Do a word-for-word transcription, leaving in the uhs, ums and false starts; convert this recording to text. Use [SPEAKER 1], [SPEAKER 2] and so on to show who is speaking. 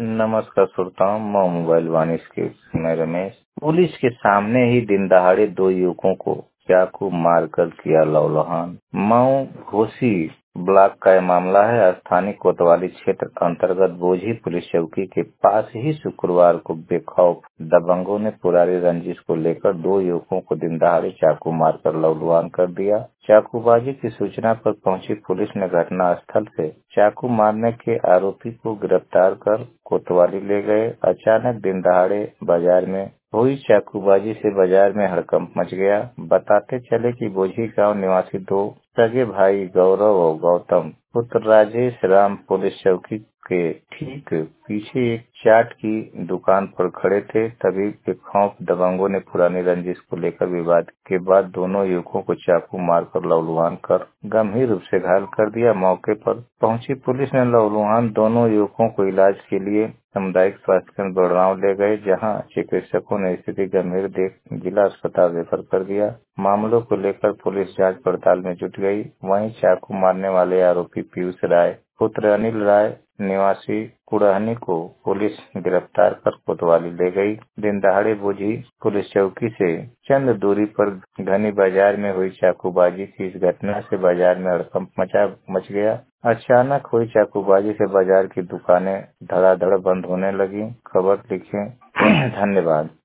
[SPEAKER 1] नमस्कार श्रोताओं, मैं मोबाइल वानिश के मैं रमेश। पुलिस के सामने ही दिन दहाड़े दो युवकों को चाकू मारकर किया लौलहान। मऊ घोसी ब्लॉक का यह मामला है। स्थानीय कोतवाली क्षेत्र अंतर्गत बोझी पुलिस चौकी के पास ही शुक्रवार को बेखौफ दबंगों ने पुरानी रंजिश को लेकर दो युवकों को दिन दहाड़े चाकू मारकर लौलहान कर दिया। चाकूबाजी की सूचना पर पहुंची पुलिस ने घटना स्थल से चाकू मारने के आरोपी को गिरफ्तार कर कोतवाली ले गए। अचानक दिन दहाड़े बाजार में हुई चाकूबाजी से बाजार में हड़कंप मच गया। बताते चले कि बोझी गांव निवासी दो सगे भाई गौरव और गौतम पुत्र राजेश राम पुलिस चौकी के ठीक पीछे एक चाट की दुकान पर खड़े थे। तभी बेखौफ दबंगों ने पुरानी रंजिश को लेकर विवाद के बाद दोनों युवकों को चाकू मारकर लहूलुहान कर गंभीर रूप से घायल कर दिया। मौके पर पहुंची पुलिस ने लहूलुहान दोनों युवकों को इलाज के लिए सामुदायिक स्वास्थ्य केंद्र बड़गांव ले गए, जहां चिकित्सकों ने स्थिति गंभीर देख जिला अस्पताल रेफर कर दिया। मामलों को लेकर पुलिस जांच पड़ताल में जुट गई। वहीं चाकू मारने वाले आरोपी पीयूष राय पुत्र अनिल राय निवासी कुड़हनी को पुलिस गिरफ्तार कर कोतवाली ले गई। दिन दहाड़े बोझी पुलिस चौकी से चंद दूरी पर घनी बाजार में हुई चाकूबाजी की इस घटना से बाजार में हड़कंप मचा मच गया। अचानक हुई चाकूबाजी से बाजार की दुकानें धड़ाधड़ बंद होने लगी। खबर लिखें। धन्यवाद।